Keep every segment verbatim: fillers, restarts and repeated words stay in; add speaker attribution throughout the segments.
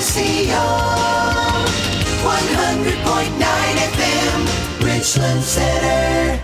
Speaker 1: C O, one hundred point nine F M, Richland Center.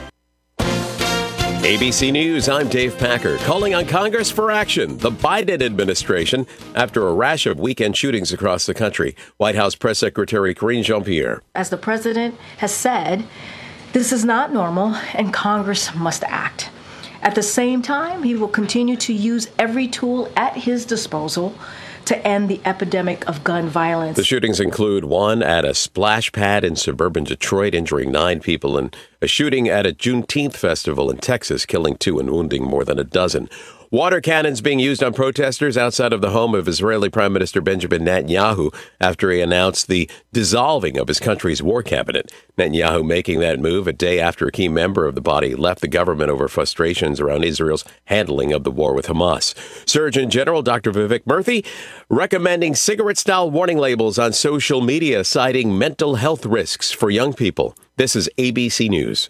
Speaker 2: A B C News, I'm Dave Packer, calling on Congress for action. The Biden administration, after a rash of weekend shootings across the country. White House Press Secretary Karine Jean-Pierre.
Speaker 3: As the president has said, this is not normal and Congress must act. At the same time, he will continue to use every tool at his disposal to end the epidemic of gun violence.
Speaker 2: The shootings include one at a splash pad in suburban Detroit, injuring nine people, and a shooting at a Juneteenth festival in Texas, killing two and wounding more than a dozen. Water cannons being used on protesters outside of the home of Israeli Prime Minister Benjamin Netanyahu after he announced the dissolving of his country's war cabinet. Netanyahu making that move a day after a key member of the body left the government over frustrations around Israel's handling of the war with Hamas. Surgeon General Doctor Vivek Murthy recommending cigarette-style warning labels on social media, citing mental health risks for young people. This is A B C News.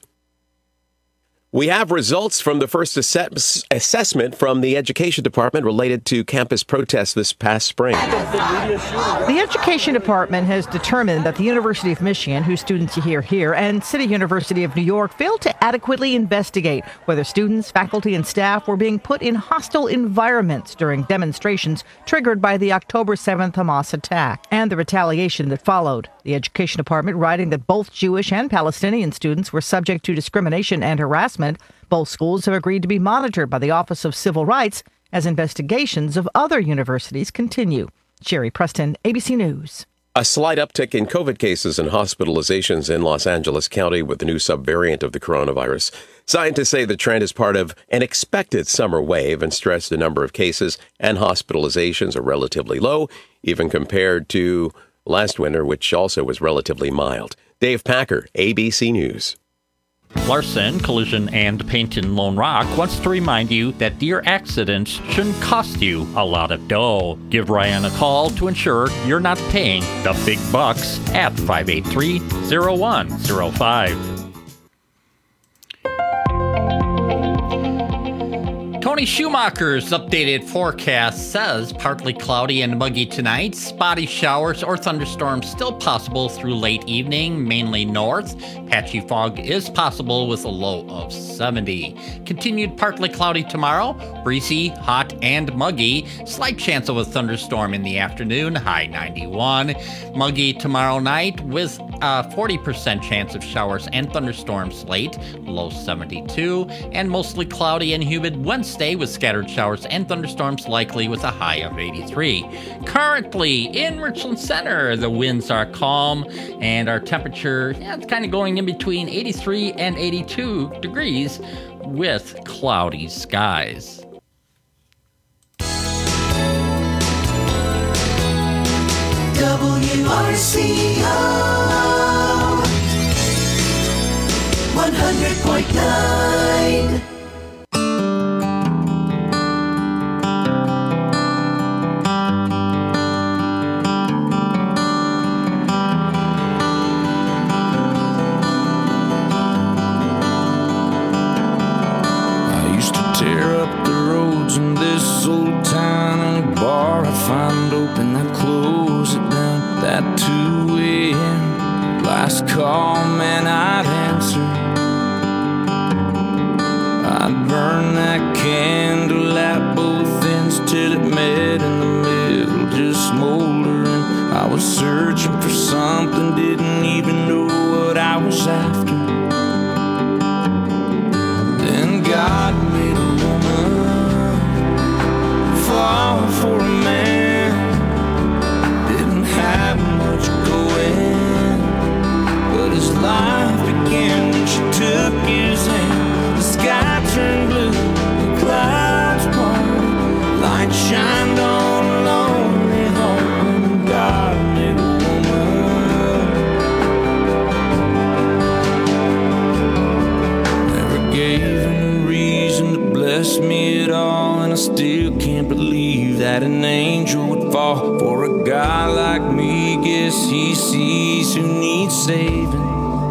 Speaker 2: We have results from the first assess- assessment from the Education Department related to campus protests this past spring.
Speaker 4: The Education Department has determined that the University of Michigan, whose students you hear here, and City University of New York failed to adequately investigate whether students, faculty, and staff were being put in hostile environments during demonstrations triggered by the October seventh Hamas attack and the retaliation that followed. The Education Department writing that both Jewish and Palestinian students were subject to discrimination and harassment. Both schools have agreed to be monitored by the Office of Civil Rights as investigations of other universities continue. Sherry Preston, A B C News.
Speaker 2: A slight uptick in COVID cases and hospitalizations in Los Angeles County with the new subvariant of the coronavirus. Scientists say the trend is part of an expected summer wave and stress the number of cases and hospitalizations are relatively low, even compared to last winter, which also was relatively mild. Dave Packer, A B C News.
Speaker 5: Larson Collision and Paint in Lone Rock wants to remind you that deer accidents shouldn't cost you a lot of dough. Give Ryan a call to ensure you're not paying the big bucks at five eight three, zero one zero five. Tony Schumacher's updated forecast says partly cloudy and muggy tonight. Spotty showers or thunderstorms still possible through late evening, mainly north. Patchy fog is possible with a low of seventy. Continued partly cloudy tomorrow. Breezy, hot, and muggy. Slight chance of a thunderstorm in the afternoon, high ninety-one. Muggy tomorrow night with a forty percent chance of showers and thunderstorms late, low seventy-two. And mostly cloudy and humid Wednesday with scattered showers and thunderstorms likely with a high of eighty-three. Currently in Richland Center, the winds are calm and our temperature, yeah, it's kind of going in between eighty-three and eighty-two degrees with cloudy skies.
Speaker 1: W R C O one hundred point nine.
Speaker 6: Tear up the roads in this old town, and a bar I find open, I close it down. That two a.m. last call, man, I'd answer. I'd burn that candle at both ends till it met in the middle, just smoldering. I was searching for something, didn't even know what I was after. Then God made a fall for a man. Didn't have much going, but his life began when she took his hand. The sky turned blue, the clouds parted, light shined on a lonely home, and God made a woman. Never gave him a reason to bless me at all, and I still can't believe that an angel would fall for a guy like me. Guess he sees who needs saving.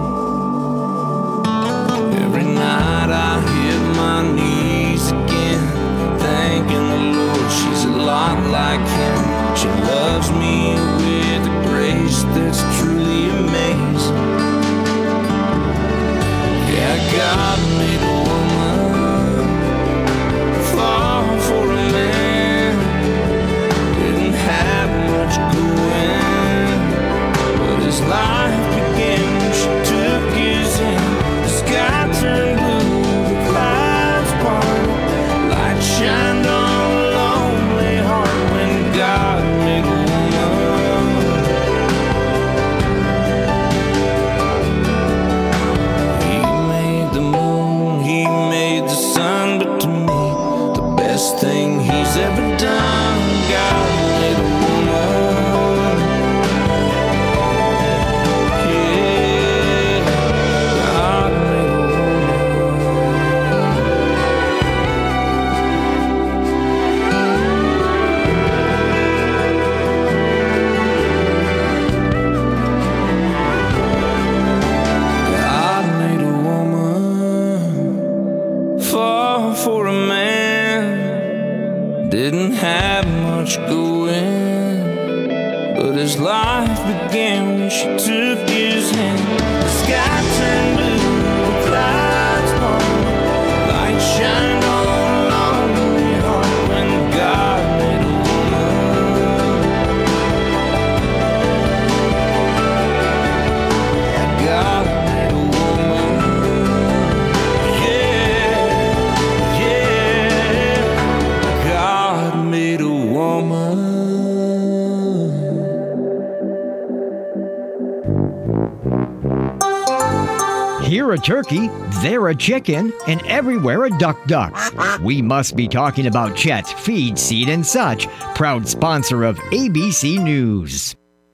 Speaker 6: Every night I hit my knees again, thanking the Lord she's a lot like him. She loves me with grace that's truly amazing. Yeah, God made a woman fall for a man. Didn't have much going, but his life began when she took his hand. The sky turned blue, the clouds parted, light shined on a lonely heart when God made a woman. He made the moon, he made the sun, but to me, the best thing he's ever done, God made a woman. Yeah, God made a God made a woman fall for a man. Didn't have much going, but his life began when she took his hand. The sky turned blue, the clouds parted, light shined on a lonely heart when God made a woman. God made a woman. Yeah, yeah. God made a woman.
Speaker 7: Here a turkey, there a chicken, and everywhere a duck duck. We must be talking about Chet's Feed, Seed, and Such, proud sponsor of A B C News.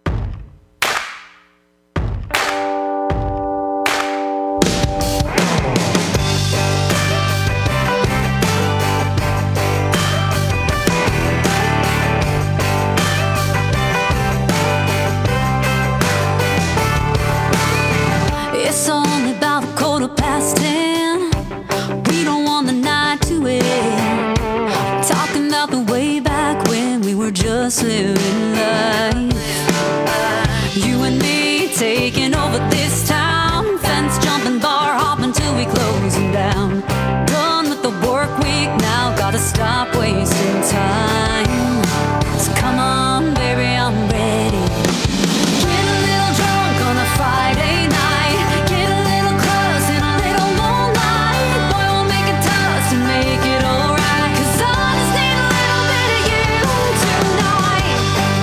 Speaker 8: It's only about a quarter past ten. We don't want the night to end. Talking about the way back when we were just living life. You and me taking over this town. Fence jumping, bar hopping till we closing down. Done with the work week now, gotta stop wasting time. So come on, baby, I'm ready. Get a little drunk on a Friday night. Get a little close and a little moonlight. Boy, we'll make it tough to make it alright. 'Cause I just need a little bit of you tonight.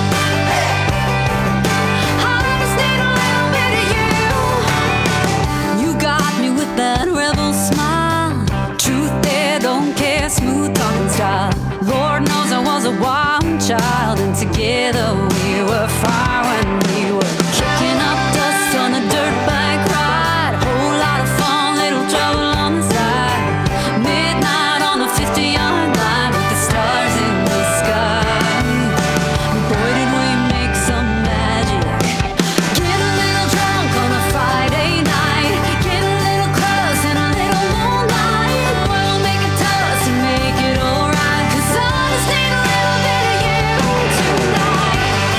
Speaker 8: I just need a little bit of you. You got me with that rebel smile. Truth there, don't care, smooth talking style. Lord knows I was a wild child, and together we were fire when we were kicking up dust on a dirt bike ride. Whole lot of fun, little trouble on the side. Midnight on the fifty-yard line with the stars in the sky. Boy, did we make some magic. Get a little drunk on a Friday night. Get a little close and a little moonlight. Boy, we'll make it tough to make it alright. 'Cause I just need a little bit of you tonight.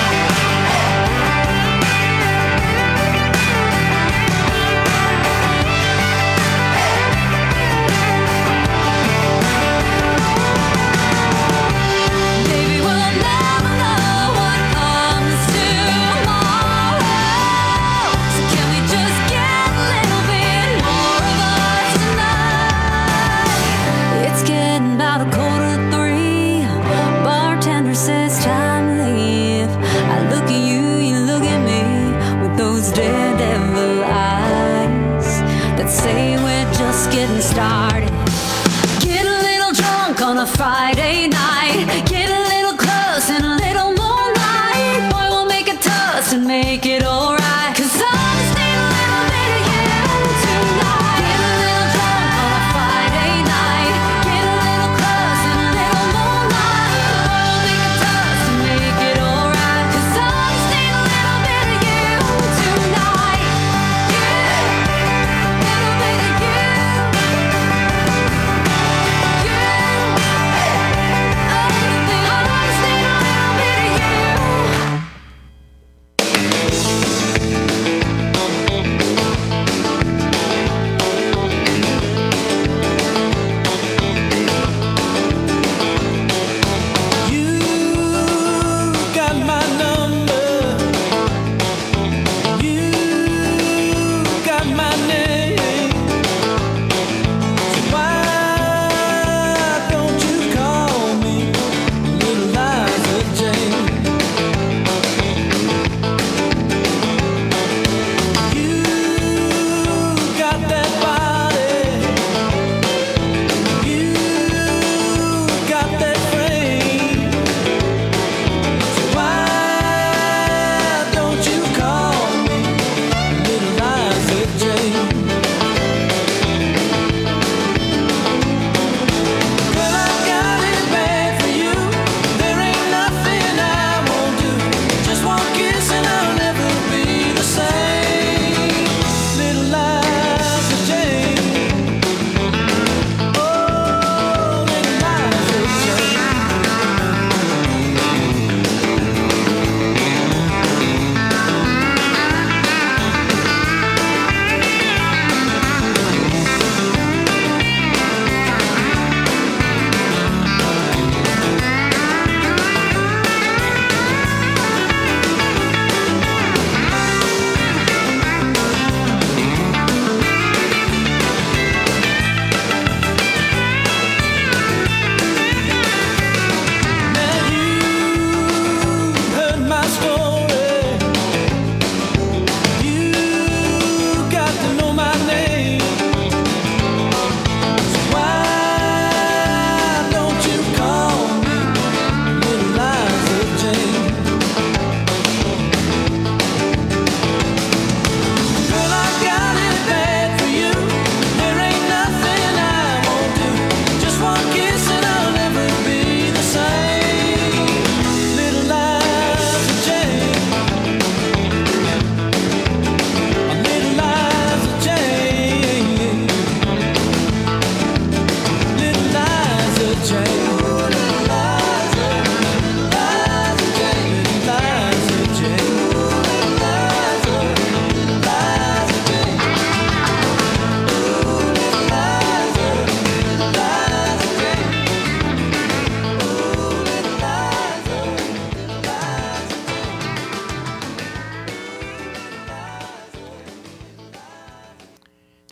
Speaker 8: Baby, we'll never know what comes tomorrow. So can we just get a little bit more of us tonight? It's getting about a quarter to three. Bartender says time to leave. I look at you, you look at me with those daredevil eyes that say we're just getting started. Get a little drunk on a Friday night. Get a little close and a little moonlight. Boy, we'll make it tough to make it alright. 'Cause I just need a little bit of you tonight. Get a little drunk on a Friday night. Get a little close and a little moonlight. Boy, we'll make it tough to make it alright. 'Cause I just need a little bit of you tonight. Yeah, little bit of you. Yeah.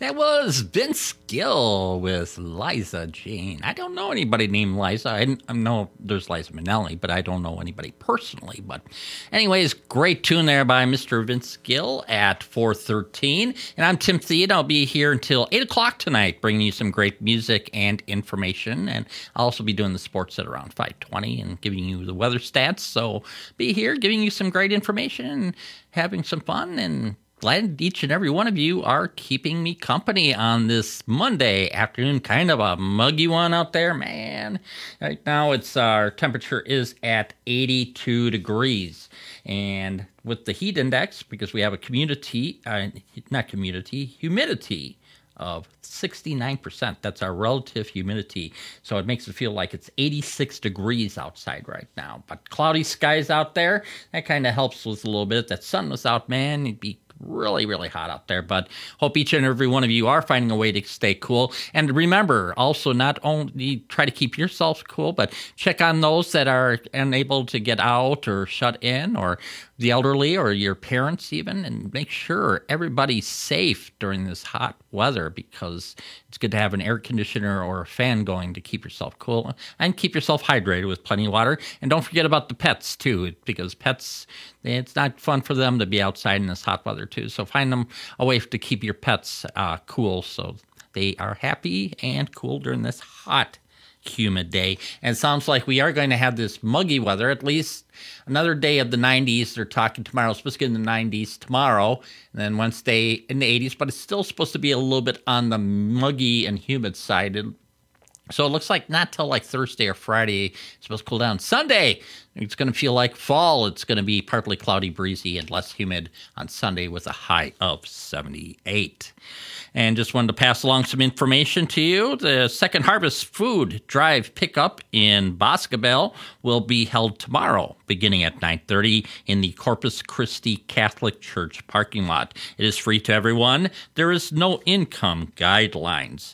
Speaker 5: That was Vince Gill with Liza Jane. I don't know anybody named Liza. I, I know there's Liza Minnelli, but I don't know anybody personally. But anyways, great tune there by Mister Vince Gill at four thirteen. And I'm Tim Thien. I'll be here until eight o'clock tonight, bringing you some great music and information. And I'll also be doing the sports at around five twenty and giving you the weather stats. So be here giving you some great information and having some fun, and glad each and every one of you are keeping me company on this Monday afternoon. Kind of a muggy one out there, man. Right now, it's our temperature is at eighty-two degrees, and with the heat index, because we have a community, uh, not community, humidity of sixty-nine percent. That's our relative humidity. So it makes it feel like it's eighty-six degrees outside right now. But cloudy skies out there, that kind of helps with a little bit. That sun was out, man. It'd be really, really hot out there, but hope each and every one of you are finding a way to stay cool. And remember, also not only try to keep yourself cool, but check on those that are unable to get out or shut in, or the elderly or your parents even, and make sure everybody's safe during this hot weather, because it's good to have an air conditioner or a fan going to keep yourself cool and keep yourself hydrated with plenty of water. And don't forget about the pets too, because pets, it's not fun for them to be outside in this hot weather too. So find them a way to keep your pets uh, cool so they are happy and cool during this hot, humid day. And it sounds like we are going to have this muggy weather, at least another day of the nineties. They're talking tomorrow, it's supposed to get in the nineties tomorrow, and then Wednesday in the eighties, but it's still supposed to be a little bit on the muggy and humid side. It, so it looks like not till like Thursday or Friday it's supposed to cool down. Sunday, it's going to feel like fall. It's going to be partly cloudy, breezy, and less humid on Sunday with a high of seventy-eight. And just wanted to pass along some information to you. The Second Harvest Food Drive Pickup in Boscobel will be held tomorrow, beginning at nine thirty in the Corpus Christi Catholic Church parking lot. It is free to everyone. There is no income guidelines.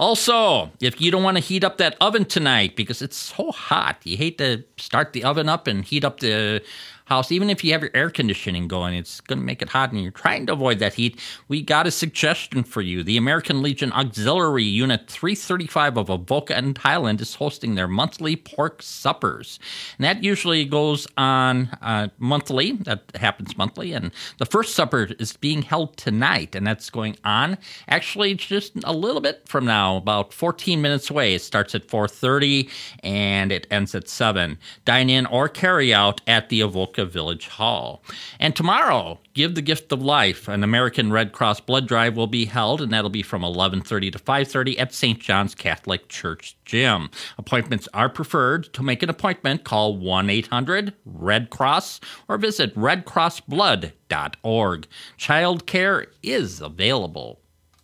Speaker 5: Also, if you don't want to heat up that oven tonight because it's so hot, you hate to start the oven up and heat up the house, even if you have your air conditioning going, it's going to make it hot and you're trying to avoid that heat, we got a suggestion for you. The American Legion Auxiliary Unit three thirty-five of Avoca and Highland is hosting their monthly pork suppers. And that usually goes on uh, monthly. That happens monthly. And the first supper is being held tonight, and that's going on actually just a little bit from now, about fourteen minutes away. It starts at four thirty and it ends at seven. Dine in or carry out at the Avoca Village Hall. And tomorrow, Give the Gift of Life, an American Red Cross blood drive will be held, and that'll be from eleven thirty to five thirty at Saint John's Catholic Church Gym. Appointments are preferred. To make an appointment, call one eight hundred red cross or visit red cross blood dot org. Child care is available.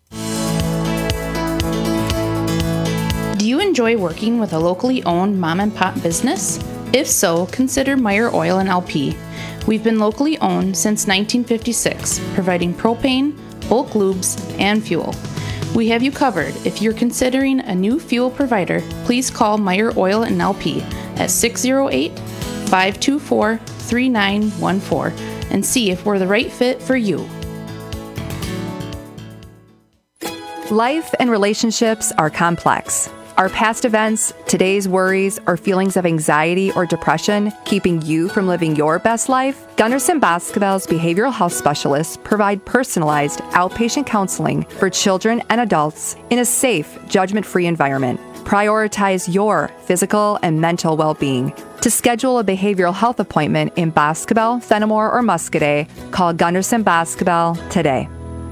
Speaker 9: Do you enjoy working with a locally owned mom and pop business? If so, consider Meyer Oil and L P. We've been locally owned since nineteen fifty-six, providing propane, bulk lubes, and fuel. We have you covered. If you're considering a new fuel provider, please call Meyer Oil and L P at six oh eight, five two four, three nine one four and see if we're the right fit for you.
Speaker 10: Life and relationships are complex. Are past events, today's worries, or feelings of anxiety or depression keeping you from living your best life? Gunderson Boscobel's behavioral health specialists provide personalized outpatient counseling for children and adults in a safe, judgment-free environment. Prioritize your physical and mental well-being. To schedule a behavioral health appointment in Boscobel, Fenimore, or Muscadet, call Gunderson Boscobel today.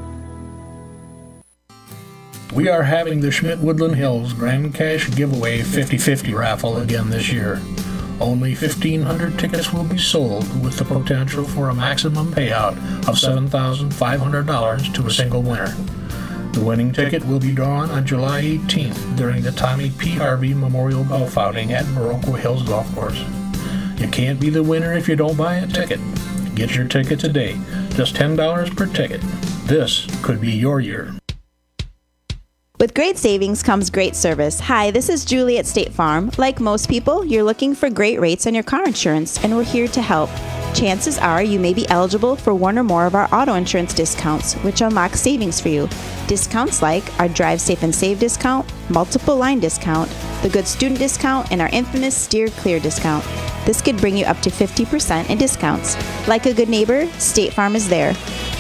Speaker 11: We are having the Schmidt Woodland Hills Grand Cash Giveaway fifty fifty raffle again this year. Only fifteen hundred tickets will be sold, with the potential for a maximum payout of seven thousand five hundred dollars to a single winner. The winning ticket will be drawn on July eighteenth during the Tommy P. Harvey Memorial Golf Outing at Baroque Hills Golf Course. You can't be the winner if you don't buy a ticket. Get your ticket today, just ten dollars per ticket. This could be your year.
Speaker 12: With great savings comes great service. Hi, this is Julie at State Farm. Like most people, you're looking for great rates on your car insurance, and we're here to help. chances are you may be eligible for one or more of our auto insurance discounts, which unlock savings for you. Discounts like our Drive Safe and Save discount, multiple line discount, the Good Student discount, and our infamous Steer Clear discount. This could bring you up to fifty percent in discounts. Like a good neighbor, State Farm is there.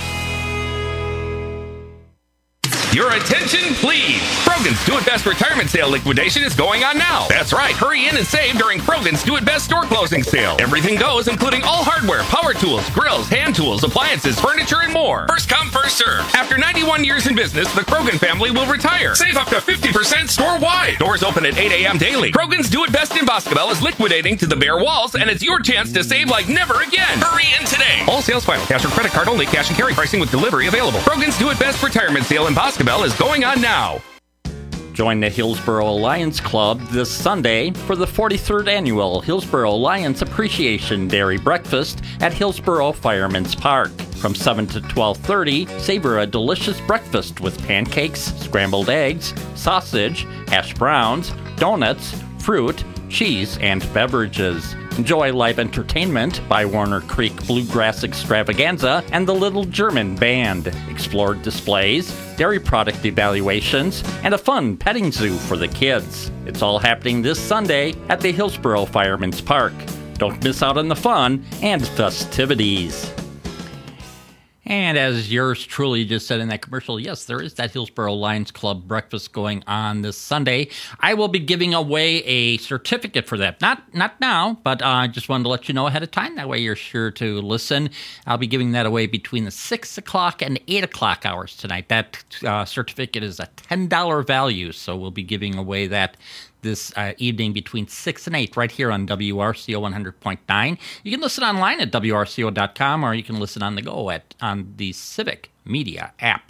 Speaker 13: Your attention, please. Krogan's Do It Best retirement sale liquidation is going on now. That's right. Hurry in and save during Krogan's Do It Best store closing sale. Everything goes, including all hardware, power tools, grills, hand tools, appliances, furniture, and more. First come, first serve. After ninety-one years in business, the Krogan family will retire. Save up to fifty percent store-wide. Doors open at eight a.m. daily. Krogan's Do It Best in Boscobel is liquidating to the bare walls, and it's your chance to save like never again. Hurry in today. All sales final. Cash or credit card only. Cash and carry pricing with delivery available. Krogan's Do It Best retirement sale in Boscobel is going on now.
Speaker 5: Join the Hillsborough Lions Club this Sunday for the forty-third annual Hillsborough Lions Appreciation Dairy Breakfast at Hillsborough Fireman's Park. From seven to twelve thirty, savor a delicious breakfast with pancakes, scrambled eggs, sausage, hash browns, donuts, fruit, cheese, and beverages. Enjoy live entertainment by Warner Creek Bluegrass Extravaganza and the Little German Band. Explore displays, dairy product evaluations, and a fun petting zoo for the kids. It's all happening this Sunday at the Hillsborough Fireman's Park. Don't miss out on the fun and festivities. And as yours truly just said in that commercial, yes, there is that Hillsborough Lions Club breakfast going on this Sunday. I will be giving away a certificate for that. Not not now, but I uh, just wanted to let you know ahead of time. That way you're sure to listen. I'll be giving that away between the six o'clock and eight o'clock hours tonight. That uh, certificate is a ten dollars value, so we'll be giving away that this uh, evening between six and eight right here on W R C O one hundred point nine. You can listen online at W R C O dot com or you can listen on the go at on the Civic Media app.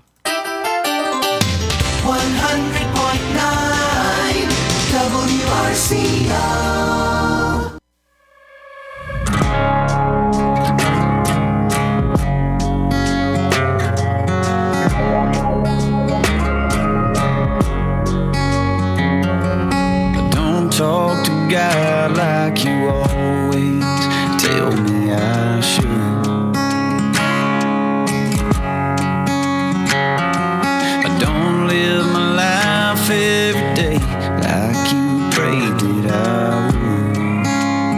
Speaker 1: one hundred point nine W R C O.
Speaker 6: Talk to God like you always tell me I should. I don't live my life every day like you prayed that I would.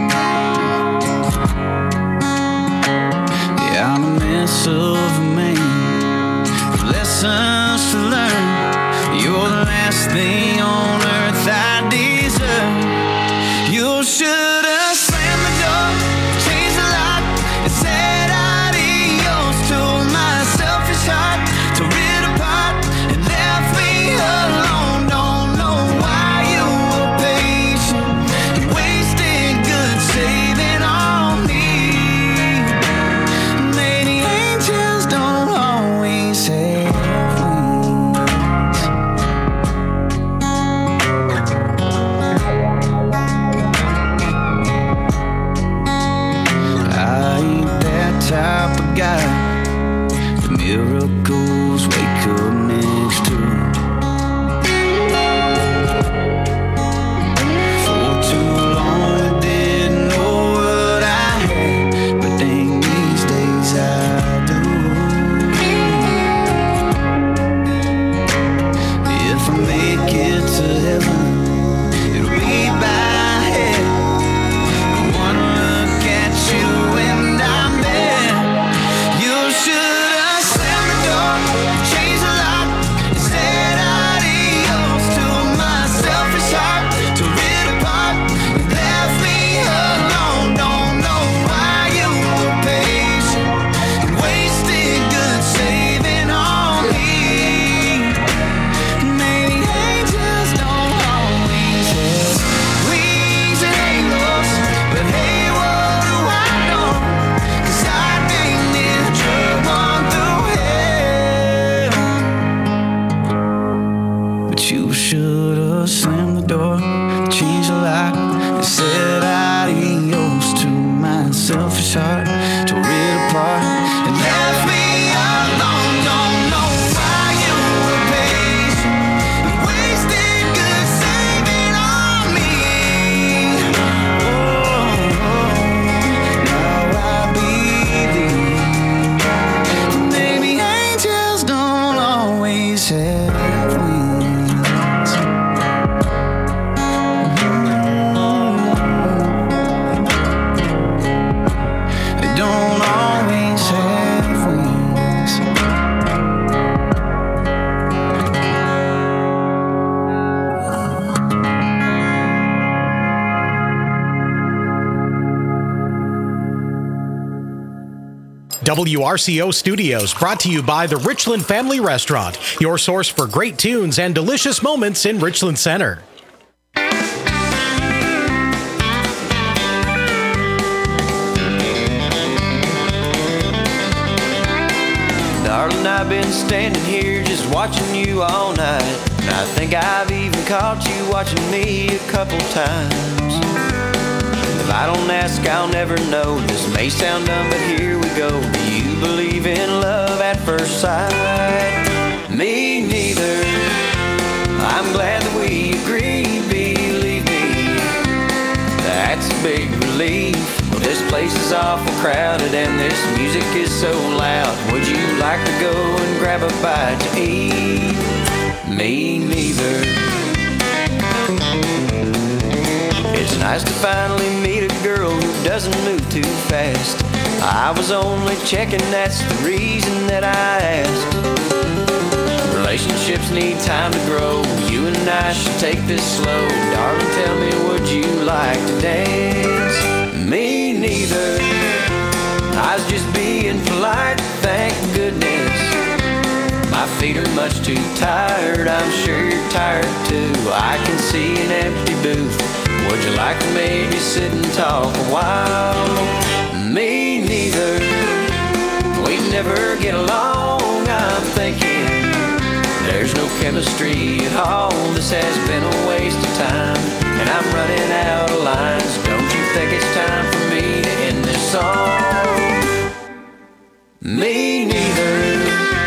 Speaker 6: Yeah, I'm a mess of a man with lessons to learn. You're the last thing on earth I deserve. You should have slammed the door, changed the lock, and said adios to my selfish heart. Tore it apart and left me alone. Don't know why you were patient and wasted good saving on me. Maybe angels don't always have wings. I ain't that type of guy the miracles wake up next to. For too long I didn't know what I had, but dang, these days I do. If I make it to heaven, it'll be by head. One look at you and I'm there. You should have slammed the door, changed the lock, and said adios to my selfish heart. Tore it apart and left me alone. Don't know why you were patient and wasted good saving on me. Maybe angels don't always have wings and halos, but hey, what do I know? 'Cause I think this drug on through hell. But you should have slammed the door, changed the lock, and said adios to my selfish heart. Tore it apart and left me alone. Don't know why you were patient and wasted good saving on me. Oh, oh, now I be
Speaker 14: W R C O Studios, brought to you by the Richland Family Restaurant, your source for great tunes and delicious moments in Richland Center.
Speaker 15: Darling, I've been standing here just watching you all night, and I think I've even caught you watching me a couple times. If I don't ask, I'll never know. This may sound dumb, but here we go. Do you believe in love at first sight? Me neither. I'm glad that we agreed, believe me. That's a big relief. Well, this place is awful crowded and this music is so loud. Would you like to go and grab a bite to eat? Me neither. It's nice to finally meet a girl who doesn't move too fast. I was only checking, that's the reason that I asked. Relationships need time to grow. You and I should take this slow. Darling, tell me, would you like to dance? Me neither. I was just being polite, thank goodness. My feet are much too tired, I'm sure you're tired too. I can see an empty booth. Would you like to maybe sit and talk a while? Me neither. We'd never get along, I'm thinking. There's no chemistry at all. This has been a waste of time, and I'm running out of lines. Don't you think it's time for me to end this song? Me neither.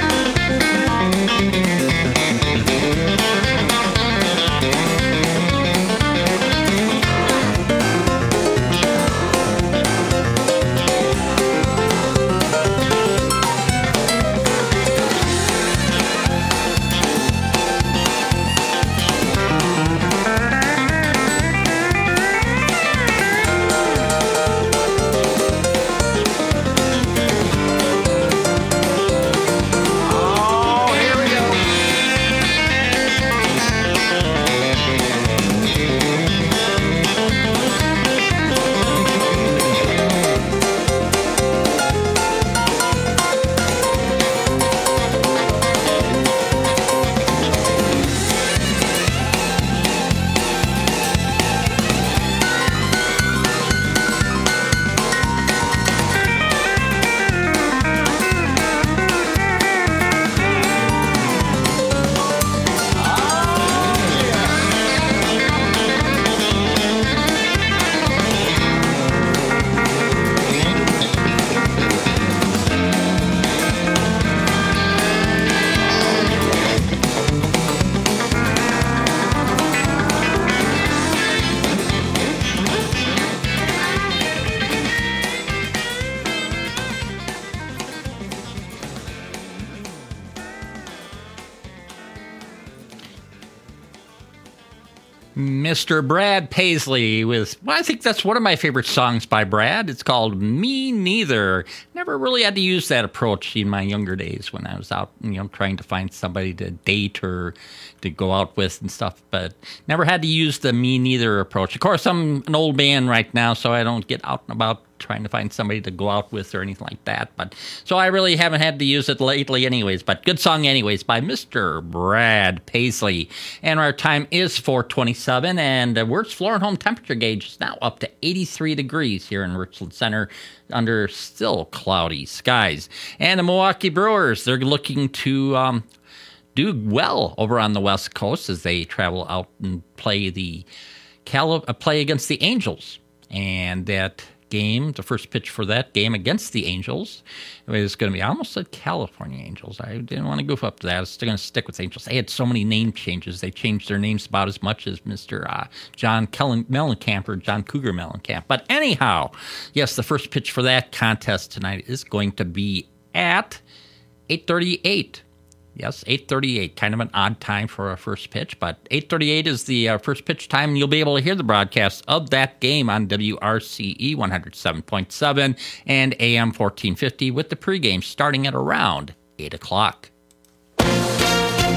Speaker 5: Mister Brad Paisley with, well, I think that's one of my favorite songs by Brad. It's called Me Neither. Never really had to use that approach in my younger days when I was out, you know, trying to find somebody to date or to go out with and stuff, but never had to use the me neither approach. Of course, I'm an old man right now, so I don't get out and about trying to find somebody to go out with or anything like that. But so I really haven't had to use it lately anyways, but good song anyways by Mister Brad Paisley. And our time is four twenty-seven, and uh, Wert's floor and home temperature gauge is now up to eighty-three degrees here in Richland Center under still cloudy skies. And the Milwaukee Brewers, they're looking to um, do well over on the West Coast as they travel out and play the Cali- uh, play against the Angels. And that game, the first pitch for that game against the Angels, is going to be, I almost said California Angels. I didn't want to goof up to that. I was still going to stick with Angels. They had so many name changes. They changed their names about as much as Mister Uh, John Kellen, Mellencamp or John Cougar Mellencamp. But anyhow, yes, the first pitch for that contest tonight is going to be at eight thirty-eight. Yes, eight thirty-eight, kind of an odd time for a first pitch, but eight thirty-eight is the uh, first pitch time, and you'll be able to hear the broadcast of that game on W R C E one oh seven point seven and A M fourteen fifty with the pregame starting at around eight o'clock.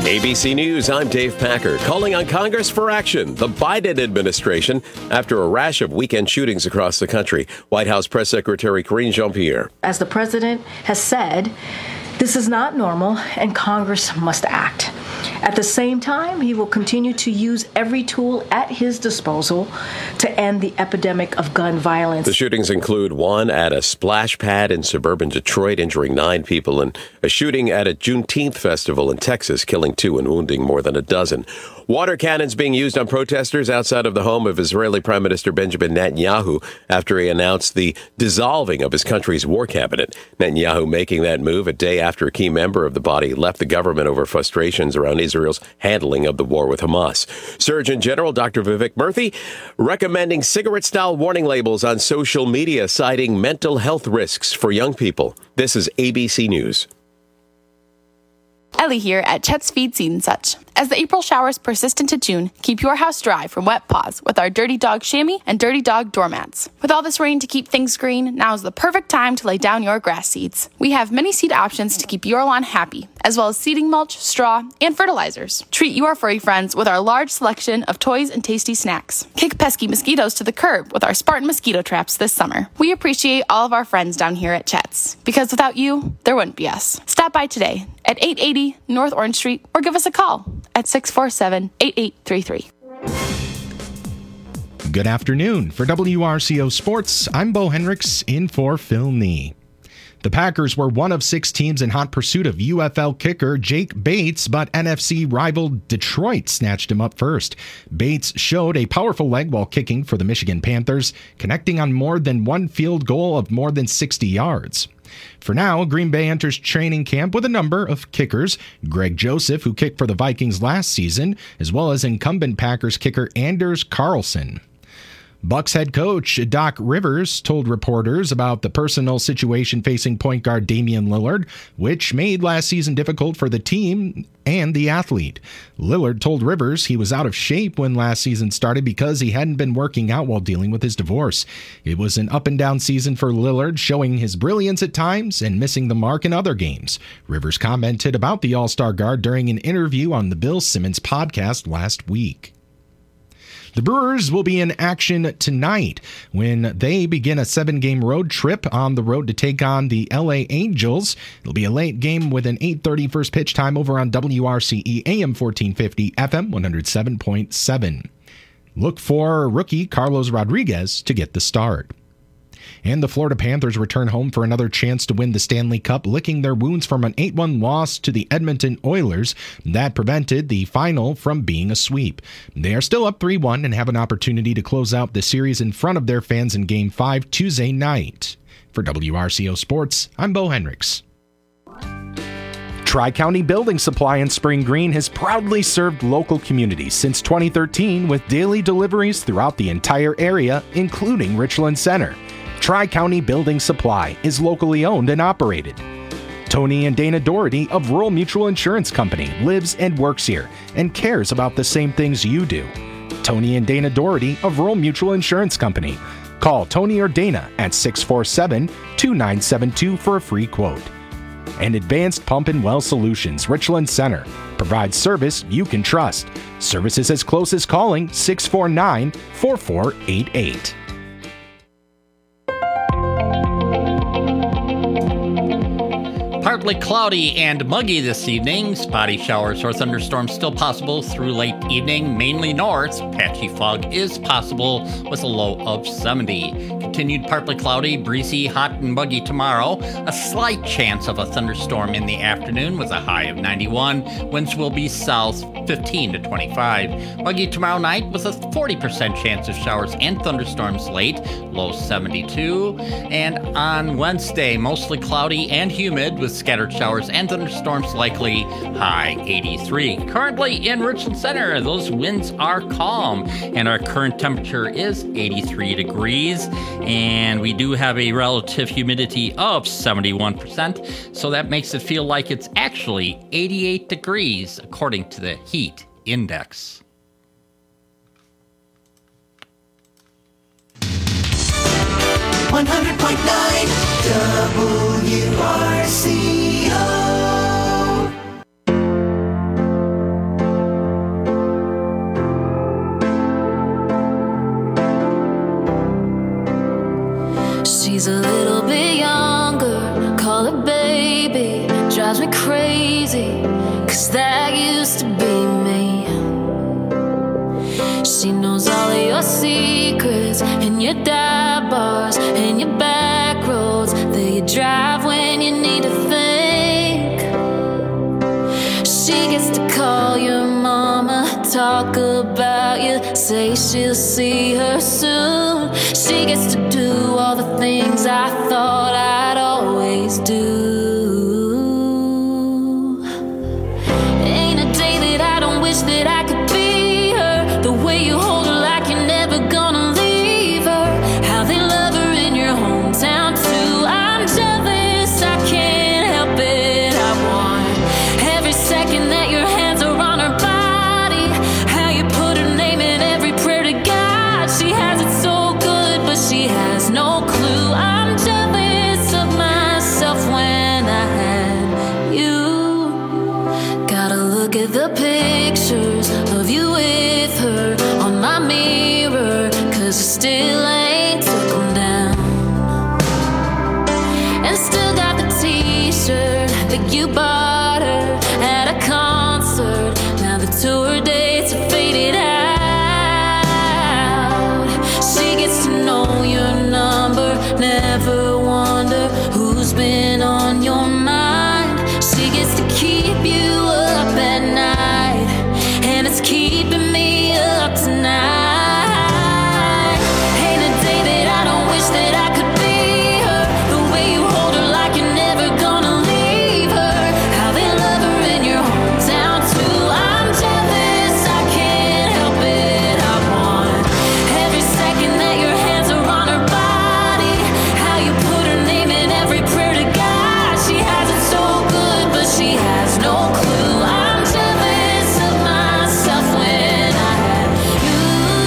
Speaker 2: A B C News, I'm Dave Packer, calling on Congress for action. The Biden administration, after a rash of weekend shootings across the country. White House Press Secretary Karine Jean-Pierre.
Speaker 3: As the president has said, this is not normal, and Congress must act. At the same time, he will continue to use every tool at his disposal to end the epidemic of gun violence.
Speaker 2: The shootings include one at a splash pad in suburban Detroit, injuring nine people, and a shooting at a Juneteenth festival in Texas, killing two and wounding more than a dozen. Water cannons being used on protesters outside of the home of Israeli Prime Minister Benjamin Netanyahu after he announced the dissolving of his country's war cabinet. Netanyahu making that move a day after a key member of the body left the government over frustrations around Israel's handling of the war with Hamas. Surgeon General Doctor Vivek Murthy recommending cigarette-style warning labels on social media, citing mental health risks for young people. This is A B C News.
Speaker 9: Ellie here at Chet's Feed Seed and Such. As the April showers persist into June, keep your house dry from wet paws with our Dirty Dog chamois and Dirty Dog doormats. With all this rain to keep things green, now is the perfect time to lay down your grass seeds. We have many seed options to keep your lawn happy, as well as seeding mulch, straw, and fertilizers. Treat your furry friends with our large selection of toys and tasty snacks. Kick pesky mosquitoes to the curb with our Spartan mosquito traps this summer. We appreciate all of our friends down here at Chet's, because without you, there wouldn't be us. Stop by today at eight eighty North Orange Street or give us a call at six four seven, eight eight three three.
Speaker 16: Good afternoon. For W R C O Sports, I'm Bo Hendricks in for Phil Nee. The Packers were one of six teams in hot pursuit of U F L kicker Jake Bates, but N F C rival Detroit snatched him up first. Bates showed a powerful leg while kicking for the Michigan Panthers, connecting on more than one field goal of more than sixty yards. For now, Green Bay enters training camp with a number of kickers. Greg Joseph, who kicked for the Vikings last season, as well as incumbent Packers kicker Anders Carlson. Bucs head coach Doc Rivers told reporters about the personal situation facing point guard Damian Lillard, which made last season difficult for the team and the athlete. Lillard told Rivers he was out of shape when last season started because he hadn't been working out while dealing with his divorce. It was an up and down season for Lillard, showing his brilliance at times and missing the mark in other games. Rivers commented about the All-Star guard during an interview on the Bill Simmons podcast last week. The Brewers will be in action tonight when they begin a seven-game road trip on the road to take on the L A Angels. It'll be a late game with an eight thirty first pitch time over on W R C E A M fourteen fifty, F M one oh seven point seven. Look for rookie Carlos Rodriguez to get the start. And the Florida Panthers return home for another chance to win the Stanley Cup, licking their wounds from an eight one loss to the Edmonton Oilers that prevented the final from being a sweep. They are still up three one and have an opportunity to close out the series in front of their fans in Game five Tuesday night. For W R C O Sports, I'm Bo Hendricks. Tri-County Building Supply in Spring Green has proudly served local communities since twenty thirteen with daily deliveries throughout the entire area, including Richland Center. Tri-County Building Supply is locally owned and operated. Tony and Dana Doherty of Rural Mutual Insurance Company lives and works here and cares about the same things you do. Tony and Dana Doherty of Rural Mutual Insurance Company. Call Tony or Dana at six four seven, two nine seven two for a free quote. And Advanced Pump and Well Solutions, Richland Center, provides service you can trust. Services as close as calling six four nine, four four eight eight.
Speaker 5: Partly cloudy and muggy this evening. Spotty showers or thunderstorms still possible through late evening, mainly north. Patchy fog is possible with a low of seventy. Continued partly cloudy, breezy, hot and muggy tomorrow. A slight chance of a thunderstorm in the afternoon with a high of ninety-one. Winds will be south fifteen to twenty-five. Muggy tomorrow night with a forty percent chance of showers and thunderstorms late, low seventy-two. And on Wednesday, mostly cloudy and humid with scattered showers and thunderstorms likely, high eighty-three. Currently in Richland Center, those winds are calm and our current temperature is eighty-three degrees, and we do have a relative humidity of seventy-one percent, so that makes it feel like it's actually eighty-eight degrees according to the heat index.
Speaker 1: one hundred point nine W R C O.
Speaker 8: bit younger, call her baby. Drives me crazy, cause that used to be me. She knows all of your secrets, and your dive bars, and your back roads that you drive when you need to think. She gets to call your mama, talk about you, say she'll see her soon. She gets to do all the things I thought I'd always do. Ain't a day that I don't wish that I could be her. The way you hold her like you're never gonna leave her. How they love her in your hometown too. I'm jealous, I can't help it. I want every second that your hands are on her body. How you put her name in every prayer to God. She has it so good, but she has no clue. I'm jealous of myself when I had you. Gotta look at the pictures of you with her on my mirror, cause I still ain't took them down. And still got the t-shirt that you bought her at a concert. Now the tour dates are faded out. She gets to know your number, never wonder who's been on your mind. She gets to keep you up at night, and it's keeping me up tonight. Ain't a day that I don't wish that I could be her. The way you hold her like you're never gonna leave her. How they love her in your hometown too. I'm jealous, I can't help it. I want every second that your hands are on her body. How you put her name in every prayer to God. She has it so good, but she has no clue. I'm jealous of myself when I had you.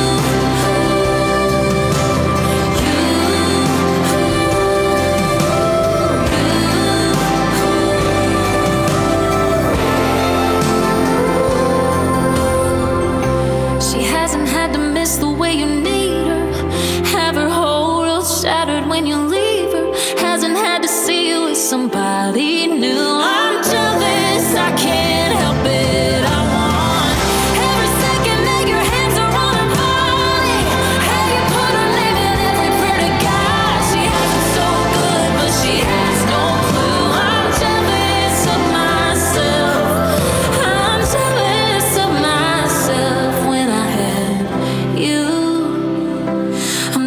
Speaker 8: She hasn't had to miss the way you need her. Have her whole world shattered when you leave her. Hasn't had to see you with somebody new. I'm jealous, I can't help it. I want every second that your hands are on her body. How you put her name in every prayer to God. She has it so good, but she has no clue. I'm jealous of myself. I'm jealous of myself when I had you. I'm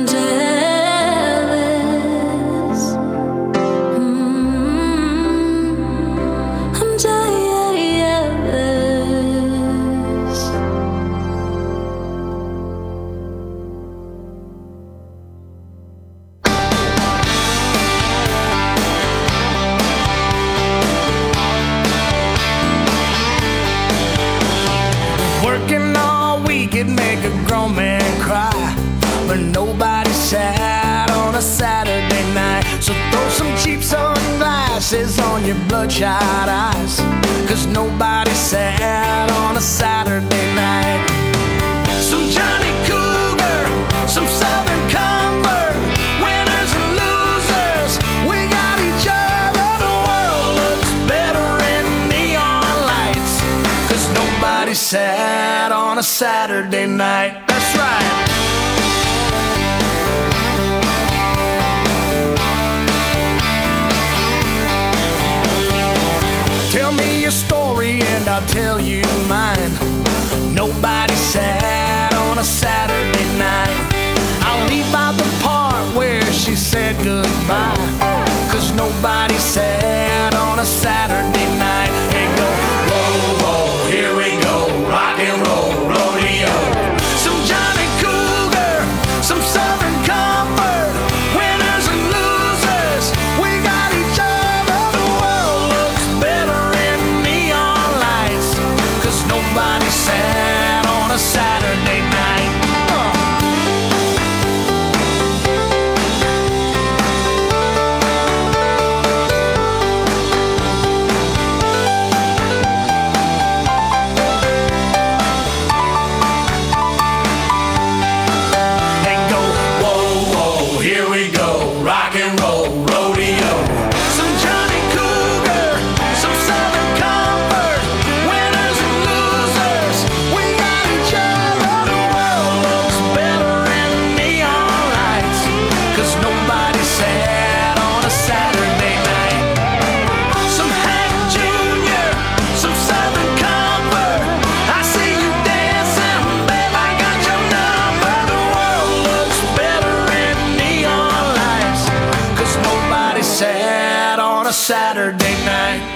Speaker 8: jealous. Mm, I'm jealous.
Speaker 6: Working all week, it make a grown man cry. But nobody sad on a Saturday night. So throw some cheap sunglasses on your bloodshot eyes. Cause nobody sad on a Saturday night. Some Johnny Cougar, some Southern Comfort. Winners and losers, we got each other. The world looks better in neon lights. Cause nobody's sad on a Saturday night. That's right. Tell me your story and I'll tell you mine. Nobody's sad on a Saturday night. I'll leave out the part where she said goodbye. Cause nobody's sad on a Saturday night. Hey, go, whoa, whoa, here we go, rock and roll, rodeo. Some Johnny Cougar, some Southern Comfort. Winners and losers, we got each other. The world looks better in neon lights. Cause nobody's sad on a Saturday night. Uh. a Saturday night.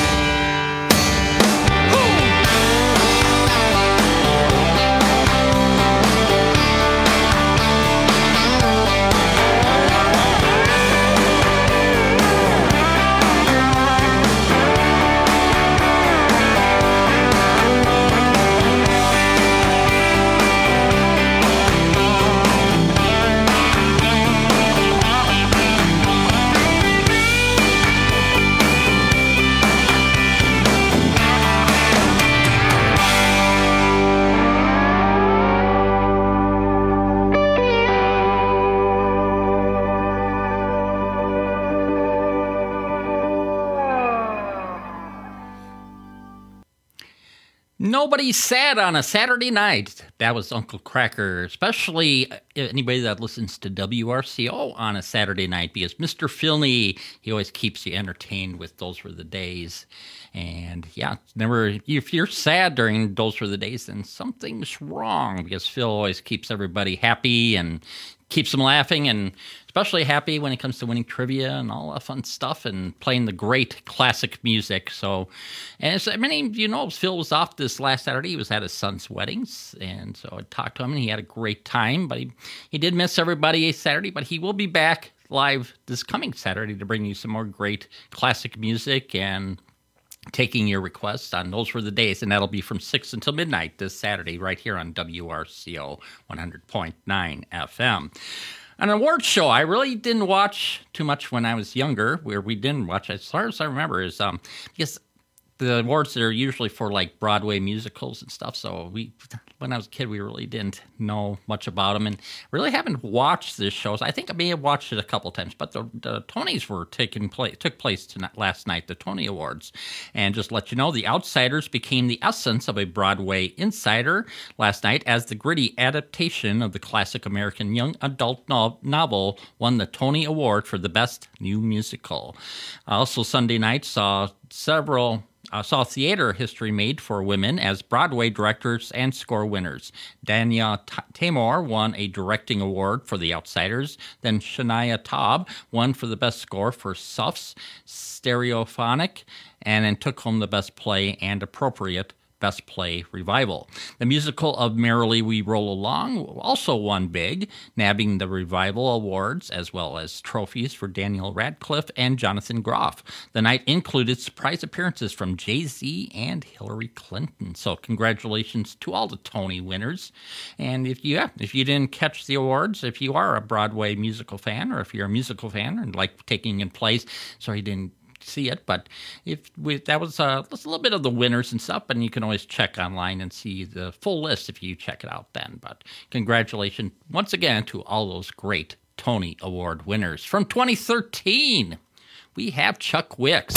Speaker 5: Nobody's sad on a Saturday night. That was Uncle Cracker, especially anybody that listens to W R C O on a Saturday night, because Mister Filney, he always keeps you entertained with Those Were the Days. And yeah, never, if you're sad during Those Were the Days, then something's wrong, because Phil always keeps everybody happy and keeps them laughing, and especially happy when it comes to winning trivia and all that fun stuff and playing the great classic music. So, and as many of you know, Phil was off this last Saturday. He was at his son's weddings, and so I talked to him, and he had a great time, but he, he did miss everybody Saturday, but he will be back live this coming Saturday to bring you some more great classic music and taking your requests on Those Were the Days, and that'll be from six until midnight this Saturday right here on W R C O one hundred point nine F M. An award show I really didn't watch too much when I was younger, where we didn't watch, as far as I remember, is um because the awards that are usually for like Broadway musicals and stuff, so we, when I was a kid, we really didn't know much about them, and really haven't watched this shows. I think I may have watched it a couple times, but the, the Tonys were taking place took place tonight, last night, the Tony Awards, and just let you know, The Outsiders became the essence of a Broadway insider last night, as the gritty adaptation of the classic American young adult no- novel won the Tony Award for the best new musical. Also, Sunday night saw several. Uh, saw theater history made for women as Broadway directors and score winners. Danya T- Tamor won a directing award for The Outsiders. Then Shania Taub won for the best score for Suff's Stereophonic, and then took home the best play and appropriate Best Play Revival. The musical of Merrily We Roll Along also won big, nabbing the Revival Awards as well as trophies for Daniel Radcliffe and Jonathan Groff. The night included surprise appearances from Jay-Z and Hillary Clinton. So congratulations to all the Tony winners. And if you, yeah, if you didn't catch the awards, if you are a Broadway musical fan, or if you're a musical fan and like taking in plays, sorry you didn't see it, but if we, that was uh, just a little bit of the winners and stuff, and you can always check online and see the full list if you check it out then. But congratulations once again to all those great Tony Award winners. From twenty thirteen, we have Chuck Wicks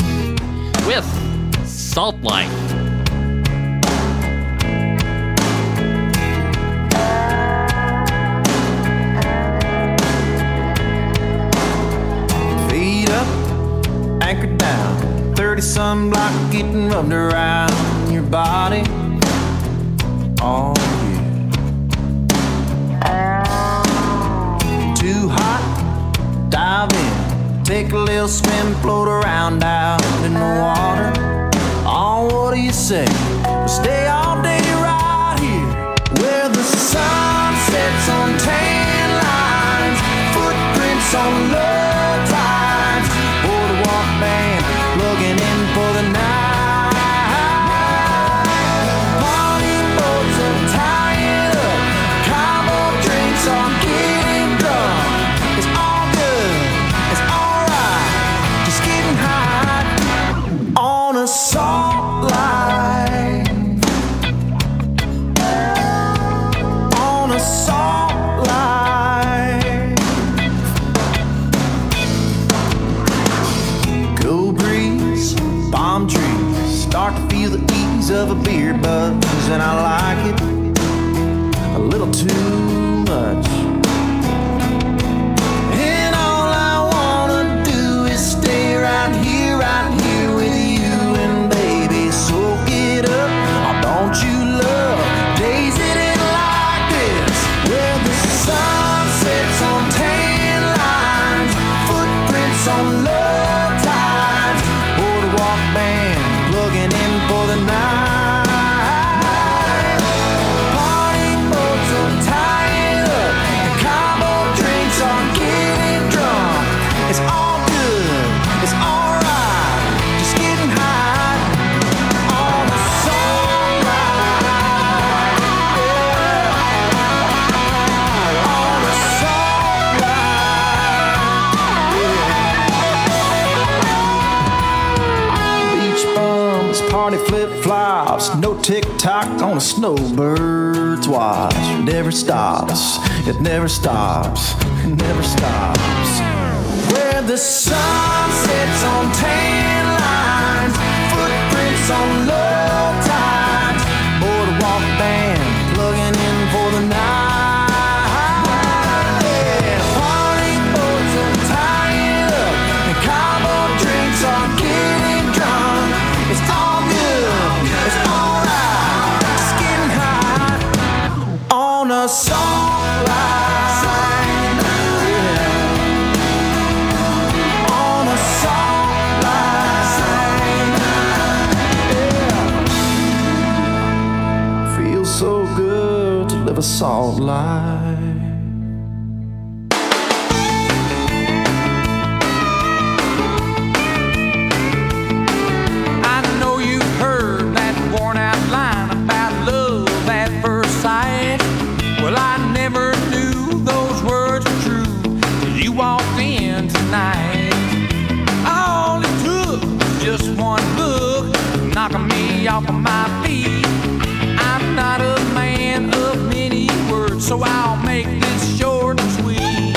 Speaker 5: with Salt Life.
Speaker 6: Anchor down, thirty sunblock getting rubbed around your body. Oh yeah. Too hot, dive in, take a little swim, float around out in the water. Oh, what do you say? We'll stay all day right here, where the sun sets on tan lines, footprints on low tides. Band plugging in for the night. Party boats are tying up, cowboy drinks are getting drunk. It's all good, it's alright, just getting high on a salt life. On a salt life. Palm trees start to feel the ease of a beer buzz, and I like it a little too much. And all I wanna do is stay right here, right here with you, and baby, soak it up. Oh, don't you love days it ain't like this, where the sun sets on tan lines, footprints on love tides.
Speaker 17: Barney flip-flops, no tick-tock on a snowbird's watch. It never stops, it never stops, it never stops. Where the sun sets on tan lines, footprints on low tides, boardwalk band plugging in for the night. Song line, yeah. On a song line, yeah. Feels so good to live a salt life.
Speaker 6: I know you've heard that worn out line about love at first sight. Well, I never knew those words were true till you walked in tonight. All it took was just one look, knocking me off of my feet. I'm not a man of many words, so I'll make this short and sweet.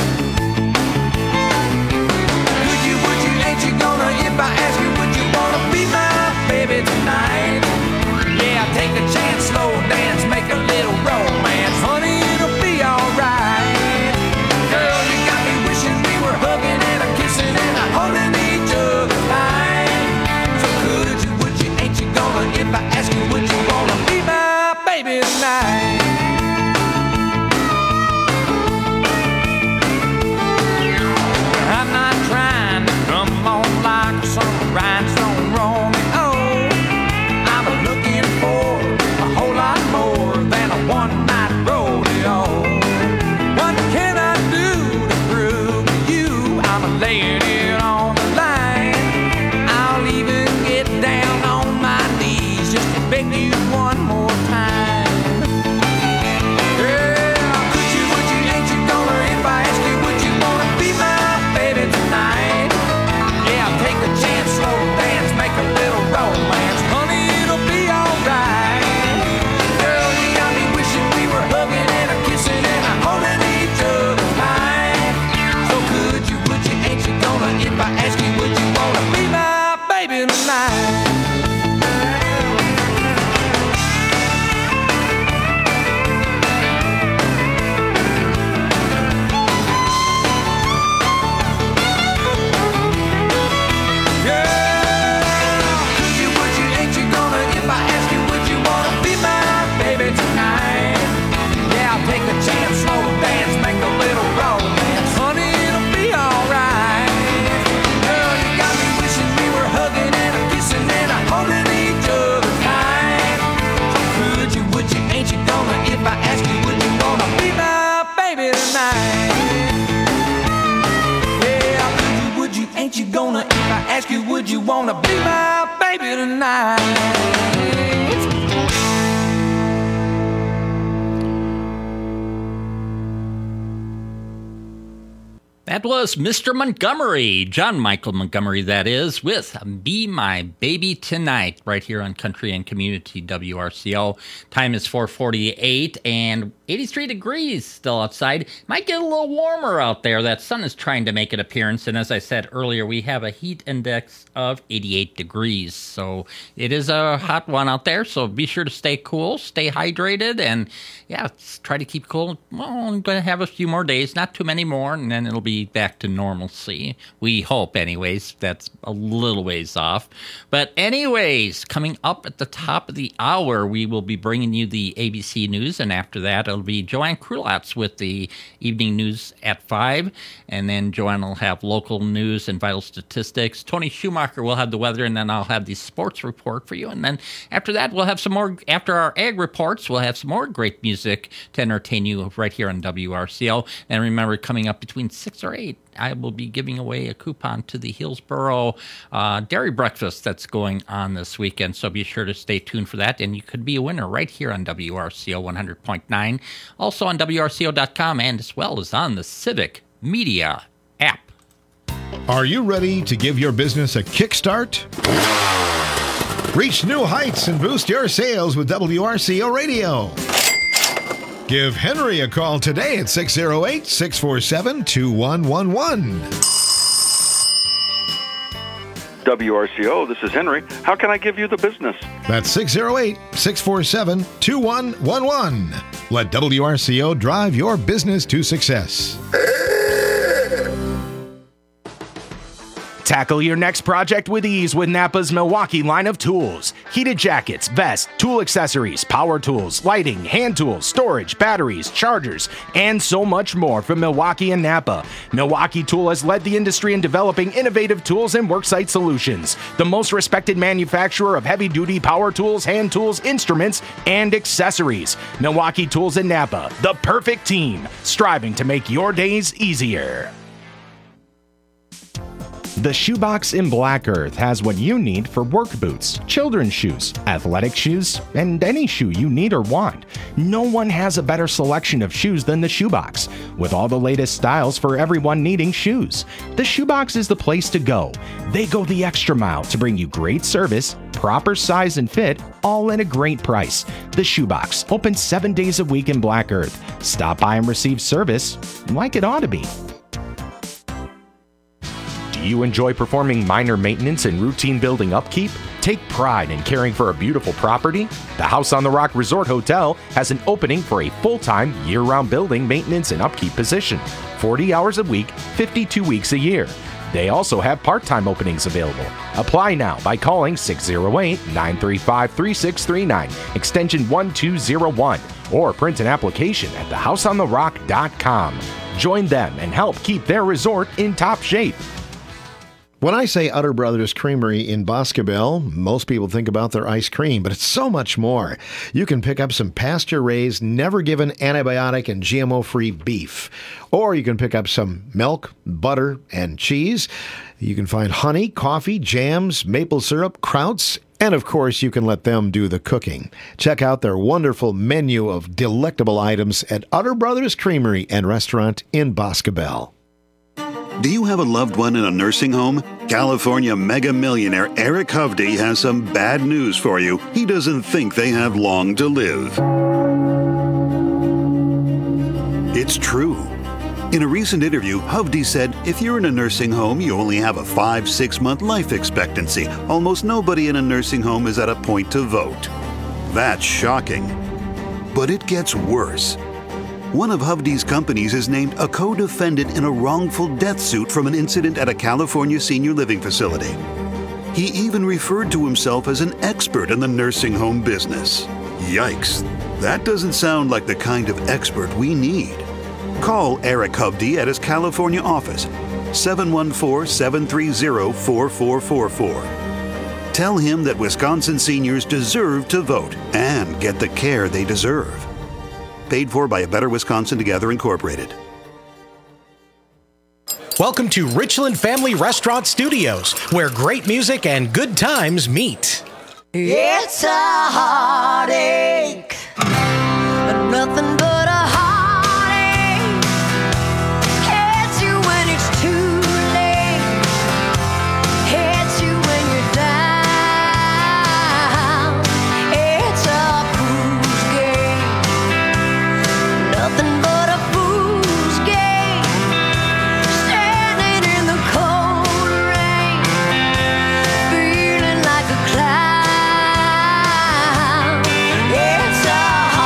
Speaker 6: Would you, would you, ain't you gonna, if I ask you, would you wanna be my baby tonight? Yeah, take a chance, slow dance, make a little romance. Honey, it'll be alright. Girl, you got me wishing we were hugging and a kissing and a holding each other tight. So could you, would you, ain't you gonna, if I ask you, would you wanna be my baby tonight? I'm not trying to come on like some rhinestone Romeo. I'm looking for a whole lot more than a one-night rodeo. What can I do to prove to you I'm laying it on the line? I'll even get down on my knees just to beg you one more time. Yeah, could you, would you, ain't you gonna, if I ask you, would you wanna be my baby tonight? Yeah, take a chance, slow dance, make a little romance. Honey, it'll be alright. Girl, you got me wishing we were hugging and a kissing and a holding each other tight. So could you, would you, ain't you gonna, if I ask you, would you wanna be my baby tonight? Take a chance, slow dance, make a little romance. Honey, it'll be alright. Girl, you got me wishing we were hugging and a kissing and a holding each other tight. So could you, would you, ain't you gonna, if I ask you, would you wanna be my baby tonight? Yeah, could you, would you, ain't you gonna, if I ask you, would you wanna be my baby tonight?
Speaker 5: That was Mister Montgomery, John Michael Montgomery, that is, with Be My Baby Tonight, right here on Country and Community W R C O. Time is four forty-eight and eighty-three degrees still outside. Might get a little warmer out there. That sun is trying to make an appearance, and as I said earlier, we have a heat index of eighty-eight degrees. So it is a hot one out there, so be sure to stay cool, stay hydrated, and yeah, try to keep cool. Well, I'm going to have a few more days, not too many more, and then it'll be back to normalcy. We hope, anyways. That's a little ways off. But anyways, coming up at the top of the hour, we will be bringing you the A B C News, and after that, it'll be Joanne Krulats with the evening news at five, and then Joanne will have local news and vital statistics. Tony Schumacher will have the weather, and then I'll have the sports report for you. And then after that, we'll have some more, after our ag reports, we'll have some more great music to entertain you right here on W R C O. And remember, coming up between six or eight, I will be giving away a coupon to the Hillsboro uh, Dairy Breakfast that's going on this weekend. So be sure to stay tuned for that. And you could be a winner right here on W R C O one hundred point nine. Also on W R C O dot com and as well as on the Civic Media app.
Speaker 18: Are you ready to give your business a kickstart? Reach new heights and boost your sales with W R C O Radio. Give Henry a call today at six oh eight, six four seven, two one one one.
Speaker 19: W R C O, this is Henry. How can I give you the business?
Speaker 18: That's six oh eight, six four seven, two one one one. Let W R C O drive your business to success.
Speaker 20: Tackle your next project with ease with Napa's Milwaukee line of tools. Heated jackets, vests, tool accessories, power tools, lighting, hand tools, storage, batteries, chargers, and so much more from Milwaukee and Napa. Milwaukee Tool has led the industry in developing innovative tools and worksite solutions. The most respected manufacturer of heavy-duty power tools, hand tools, instruments, and accessories. Milwaukee Tools and Napa, the perfect team, striving to make your days easier.
Speaker 16: The Shoebox in Black Earth has what you need for work boots, children's shoes, athletic shoes, and any shoe you need or want. No one has a better selection of shoes than the Shoebox, with all the latest styles for everyone needing shoes. The Shoebox is the place to go. They go the extra mile to bring you great service, proper size and fit, all at a great price. The Shoebox, open seven days a week in Black Earth. Stop by and receive service like it ought to be. Do you enjoy performing minor maintenance and routine building upkeep? Take pride in caring for a beautiful property? The House on the Rock Resort Hotel has an opening for a full-time, year-round building maintenance and upkeep position. forty hours a week, fifty-two weeks a year. They also have part-time openings available. Apply now by calling six oh eight, nine three five, three six three nine, extension one two oh one, or print an application at the house on the rock dot com. Join them and help keep their resort in top shape.
Speaker 18: When I say Utter Brothers Creamery in Boscobel, most people think about their ice cream, but it's so much more. You can pick up some pasture-raised, never-given antibiotic and G M O-free beef. Or you can pick up some milk, butter, and cheese. You can find honey, coffee, jams, maple syrup, krauts, and of course, you can let them do the cooking. Check out their wonderful menu of delectable items at Utter Brothers Creamery and Restaurant in Boscobel.
Speaker 21: Do you have a loved one in a nursing home? California mega millionaire Eric Hovde has some bad news for you. He doesn't think they have long to live. It's true. In a recent interview, Hovde said, if you're in a nursing home, you only have a five, six month life expectancy. Almost nobody in a nursing home is at a point to vote. That's shocking. But it gets worse. One of Hovde's companies is named a co-defendant in a wrongful death suit from an incident at a California senior living facility. He even referred to himself as an expert in the nursing home business. Yikes, that doesn't sound like the kind of expert we need. Call Eric Hovde at his California office, seven one four, seven three zero, four four four four. Tell him that Wisconsin seniors deserve to vote and get the care they deserve. Paid for by A Better Wisconsin Together Incorporated.
Speaker 14: Welcome to Richland Family Restaurant Studios, where great music and good times meet.
Speaker 1: It's a heartache, nothing but a heartache. Hits you when it's too late, hits you when you're down. It's a fool's game, nothing but a fool's game. Standing in the cold rain, feeling like a clown. It's a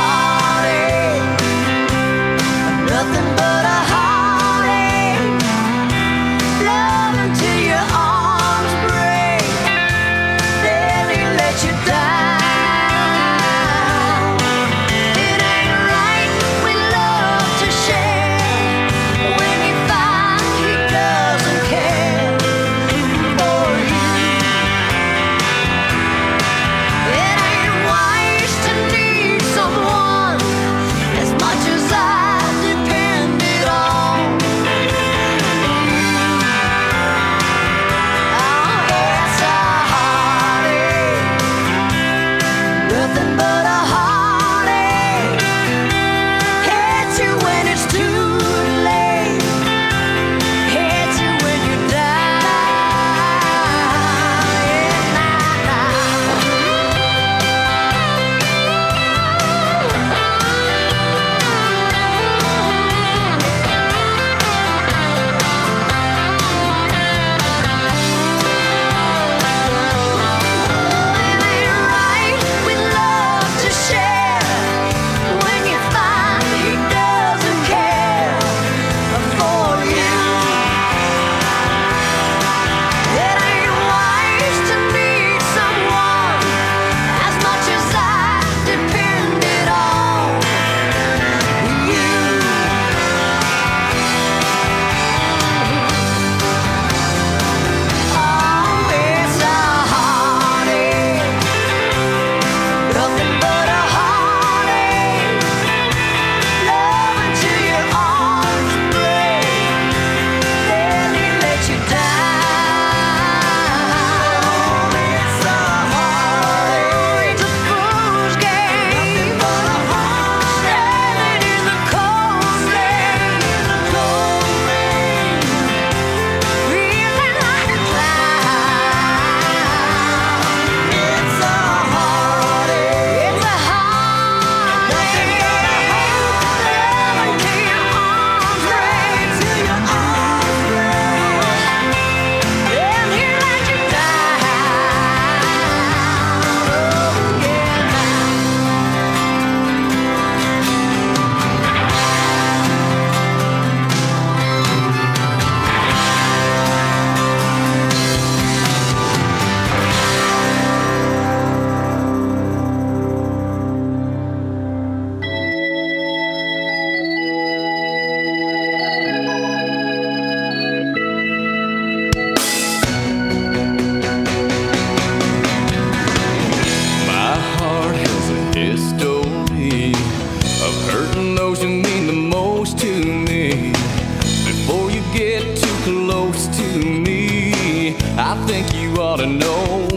Speaker 6: think you ought to know.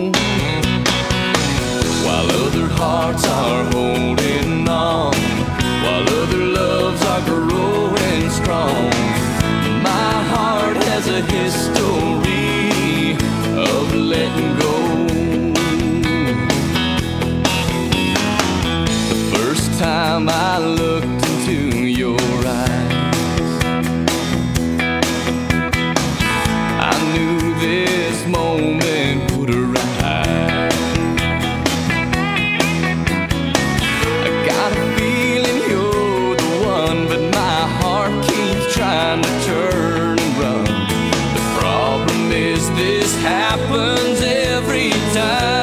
Speaker 6: While other hearts are holding on, while other loves are growing strong, my heart has a history of letting go. The first time I looked into your eyes, I knew this moment would arrive. I got a feeling you're the one, but my heart keeps trying to turn and run. The problem is this happens every time.